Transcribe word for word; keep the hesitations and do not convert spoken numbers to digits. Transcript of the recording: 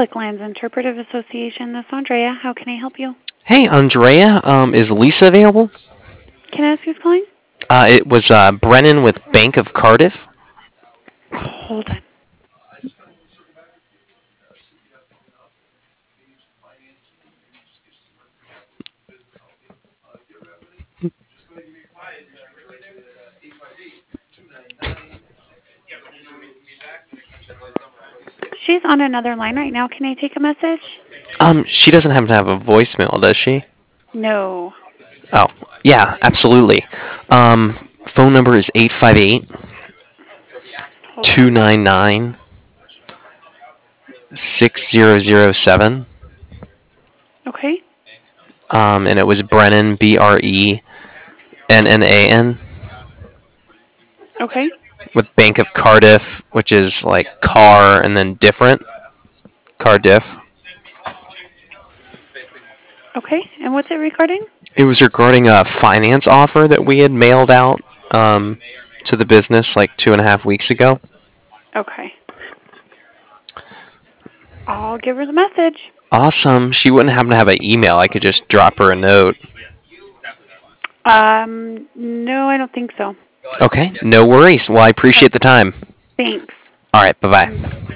Public Lands Interpretive Association. This is Andrea. How can I help you? Hey, Andrea, um, is Lisa available? Can I ask who's calling? Uh, it was uh, Brennan with Bank of Cardiff. Hold on. She's on another line right now. Can I take a message? Um, she doesn't happen to have a voicemail, does she? No. Oh, yeah, absolutely. Um, phone number is eight five eight, Hold two on. nine nine, six zero zero seven. Okay. Um, and it was Brennan, B R E N N A N, Okay. with Bank of Cardiff, which is like car and then different. Cardiff. Okay. And what's it regarding? It was regarding a finance offer that we had mailed out um, to the business like two and a half weeks ago. Okay. I'll give her the message. Awesome. She wouldn't happen to have an email. I could just drop her a note. Um, no, I don't think so. Okay, no worries. Well, I appreciate the time. Thanks. All right, bye bye.